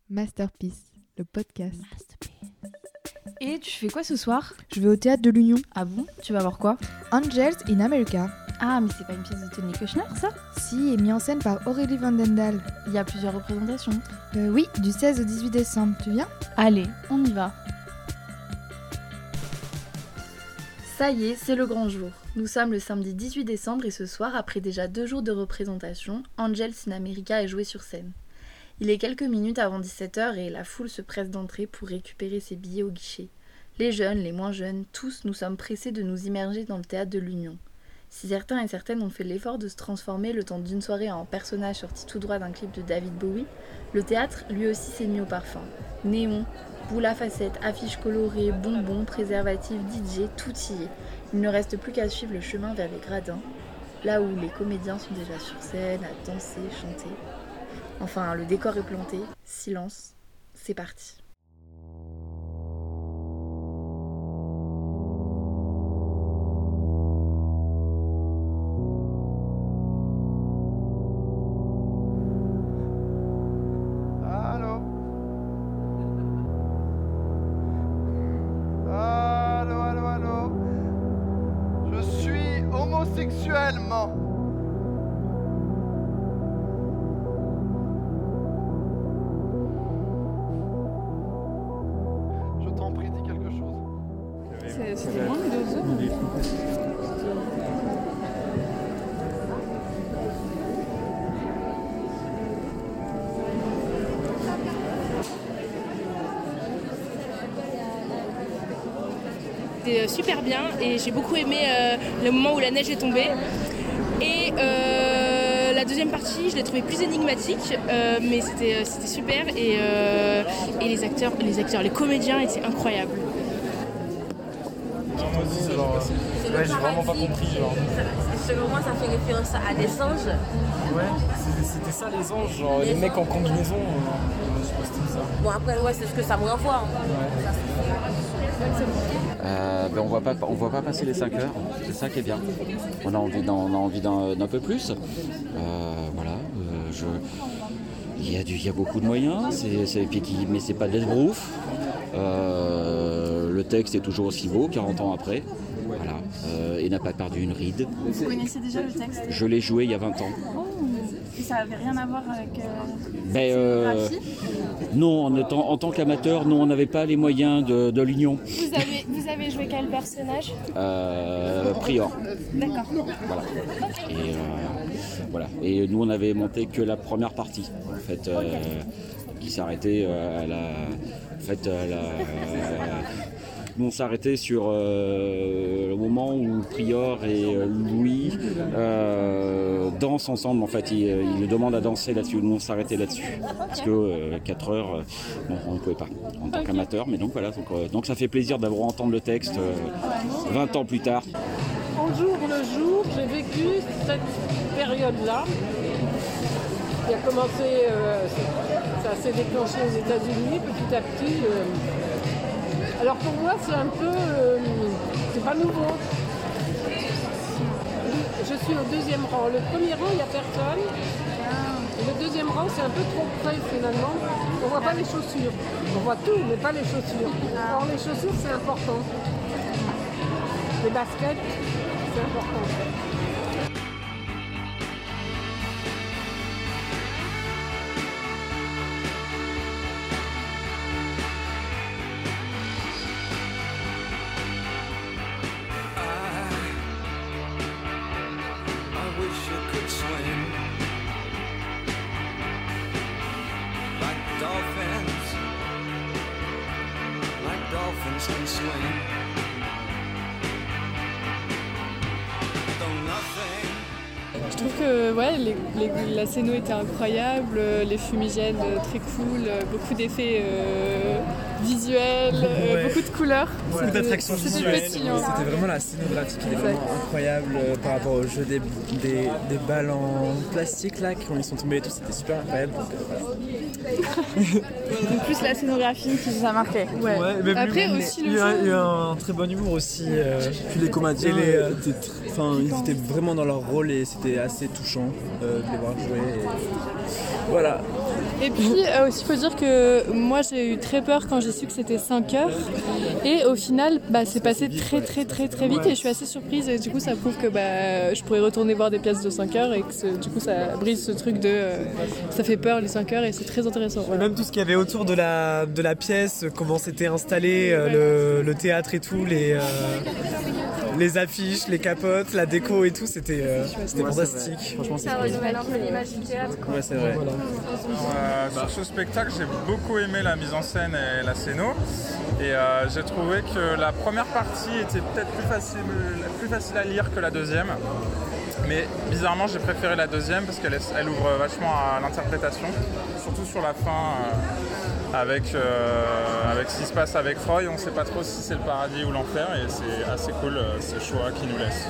Masterpiece, le podcast. Et tu fais quoi ce soir ? Je vais au théâtre de l'Union. Ah bon ? Tu vas voir quoi ? Angels in America. Ah, mais c'est pas une pièce de Tony Kushner, ça ? Si, est mis en scène par Aurélie Vandendal. Il y a plusieurs représentations. Oui, du 16 au 18 décembre. Tu viens ? Allez, on y va. Ça y est, c'est le grand jour. Nous sommes le samedi 18 décembre et ce soir, après déjà 2 jours de représentation, Angels in America est joué sur scène. Il est quelques minutes avant 17h et la foule se presse d'entrer pour récupérer ses billets au guichet. Les jeunes, les moins jeunes, tous nous sommes pressés de nous immerger dans le théâtre de l'Union. Si certains et certaines ont fait l'effort de se transformer le temps d'une soirée en personnage sorti tout droit d'un clip de David Bowie, le théâtre lui aussi s'est mis au parfum. Néon, boules à facettes, affiches colorées, bonbons, préservatifs, DJ, tout y est. Il ne reste plus qu'à suivre le chemin vers les gradins, là où les comédiens sont déjà sur scène, à danser, chanter. Enfin, le décor est planté, silence, c'est parti. Allô. Je suis homosexuellement. Je t'en prie, dis quelque chose. C'est vraiment de 2 heures. C'était super bien et j'ai beaucoup aimé le moment où la neige est tombée. Et la deuxième partie, je l'ai trouvée plus énigmatique, mais c'était super et les comédiens étaient incroyables. Moi aussi, j'ai vraiment pas compris. Selon moi, ça fait référence à des singes. Ouais, c'était ça les anges, les mecs en combinaison. Je sais pas si c'était ça. Bon, après, ouais, c'est ce que ça me renvoie. On voit pas passer les 5 heures, c'est ça qui est bien. On a envie d'un peu plus. Il y a beaucoup de moyens, mais c'est pas de l'esbrouf. Le texte est toujours aussi beau, 40 ans après. Voilà. Et n'a pas perdu une ride. Vous connaissez déjà le texte ? Je l'ai joué il y a 20 ans. Et ça avait rien à voir avec Non, en tant qu'amateur, non, on n'avait pas les moyens de l'Union. Vous avez joué quel personnage ? Prior. D'accord. Voilà. Et nous, on avait monté que la première partie, en fait, qui s'arrêtait nous, on s'arrêtait sur le moment où Prior et Louis dansent ensemble. En fait, ils le demandent à danser là-dessus. Nous, on s'arrêtait là-dessus. Parce que 4 heures, on ne pouvait pas en tant qu'amateur. Mais donc voilà, donc ça fait plaisir d'avoir entendu le texte 20 ans plus tard. En jour le jour, j'ai vécu cette période-là qui a commencé, ça s'est déclenché aux États-Unis petit à petit. Alors pour moi, c'est un peu, c'est pas nouveau. Je suis au 2e rang. Le premier rang, il n'y a personne. Le 2e rang, c'est un peu trop près finalement. On voit pas les chaussures. On voit tout, mais pas les chaussures. Or les chaussures, c'est important. Les baskets, c'est important. Je trouve que la scéno était incroyable, les fumigènes très cool, beaucoup d'effets visuels, beaucoup de couleurs. Beaucoup d'attractions visuelles. C'était vraiment la scénographie qui est vraiment incroyable par rapport au jeu des balles en plastique là, quand ils sont tombés et tout, c'était super incroyable. Donc, En plus la scénographie qui nous a marqué. Ouais. Mais après aussi il y a eu un très bon humour aussi. Puis les comédiens, ils étaient vraiment dans leur rôle et c'était assez touchant de les voir jouer. Et... Voilà. Et puis aussi il faut dire que moi j'ai eu très peur quand j'ai su que c'était 5 heures et au final c'est passé très vite et je suis assez surprise et du coup ça prouve que je pourrais retourner voir des pièces de 5 heures et que du coup ça brise ce truc de ça fait peur les 5 heures et c'est très intéressant. Voilà. Même tout ce qu'il y avait autour de la pièce, comment c'était installé, le théâtre et tout, les affiches, les capotes, la déco et tout, c'était fantastique. Franchement, ça renouvelle un peu l'image du théâtre. Ouais, c'est vrai. Voilà. Sur ce spectacle, j'ai beaucoup aimé la mise en scène et la scéno. Et j'ai trouvé que la première partie était peut-être plus facile à lire que la deuxième. Mais bizarrement, j'ai préféré la deuxième parce qu'elle ouvre vachement à l'interprétation, surtout sur la fin. Avec ce qui se passe avec Freud, on ne sait pas trop si c'est le paradis ou l'enfer et c'est assez cool ce choix qu'il nous laisse.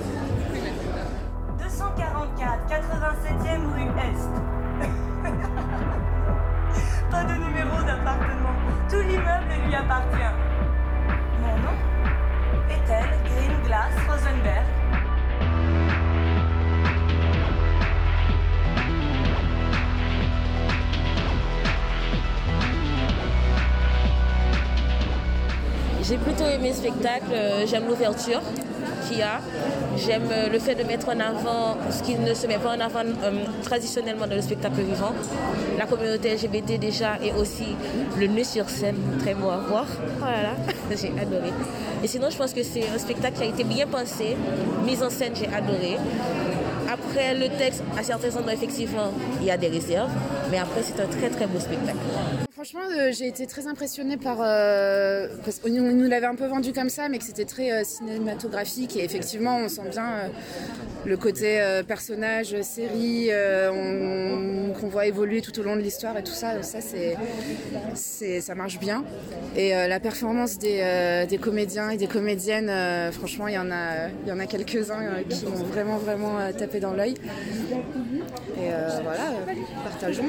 244, 87e rue Est. Pas de numéro d'appartement, tout l'immeuble lui appartient. Mon nom, Ethel Green Glass Rosenberg. J'ai plutôt aimé le spectacle, j'aime l'ouverture qu'il y a, j'aime le fait de mettre en avant ce qui ne se met pas en avant traditionnellement dans le spectacle vivant, la communauté LGBT déjà et aussi le nœud sur scène, très beau à voir, voilà, j'ai adoré. Et sinon je pense que c'est un spectacle qui a été bien pensé, mise en scène j'ai adoré. Après le texte, à certains endroits effectivement il y a des réserves, mais après c'est un très beau spectacle. Franchement, j'ai été très impressionnée parce qu'on nous l'avait un peu vendu comme ça, mais que c'était très cinématographique et effectivement, on sent bien le côté personnage, série, qu'on voit évoluer tout au long de l'histoire et tout ça. Ça, ça marche bien. Et la performance des comédiens et des comédiennes, franchement, il y en a quelques-uns qui m'ont vraiment tapé dans l'œil. Et voilà, partageons.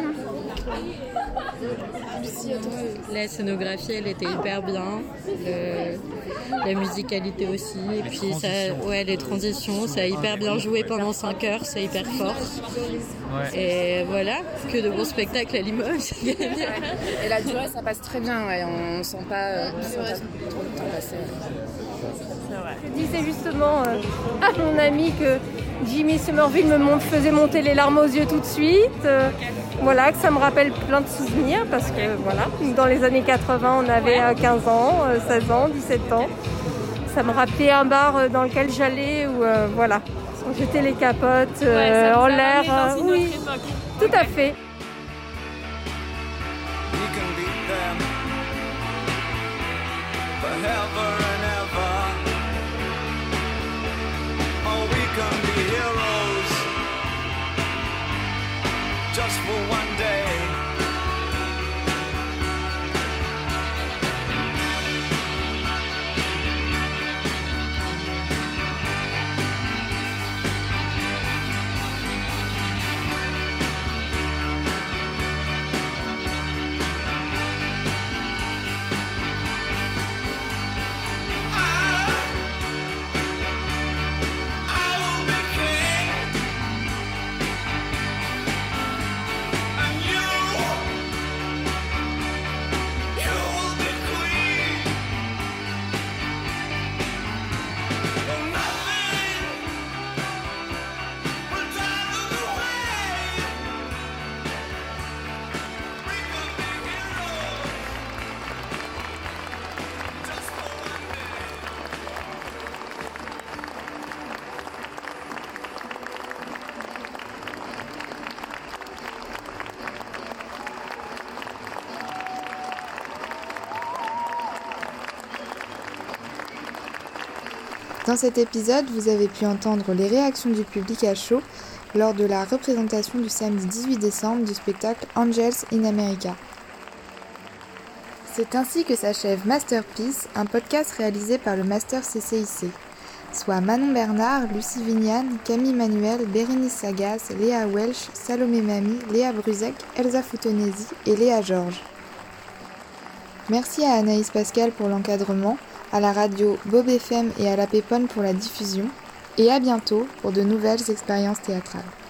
La scénographie, elle était hyper bien, la musicalité aussi, et puis les transitions, ça a hyper bien joué pendant 5 heures, c'est hyper fort. Ouais. Et voilà, que de bons spectacles à Limoges. Et la durée, ça passe très bien, ouais. On sent pas trop de temps passer. Je disais justement à mon ami que Jimmy Somerville me faisait monter les larmes aux yeux tout de suite. Voilà, que ça me rappelle plein de souvenirs parce que voilà, dans les années 80, on avait 15 ans, 16 ans, 17 ans. Ça me rappelait un bar dans lequel j'allais où voilà, on jetait les capotes en l'air. Oui, tout à fait. Just for one day. Dans cet épisode, vous avez pu entendre les réactions du public à chaud lors de la représentation du samedi 18 décembre du spectacle Angels in America. C'est ainsi que s'achève Masterpiece, un podcast réalisé par le Master CCIC, soit Manon Bernard, Lucie Vignane, Camille Manuel, Bérénice Sagas, Léa Welch, Salomé Mami, Léa Bruzek, Elsa Foutonesi et Léa Georges. Merci à Anaïs Pascal pour l'encadrement, à la radio Bob FM et à la Pépone pour la diffusion, et à bientôt pour de nouvelles expériences théâtrales.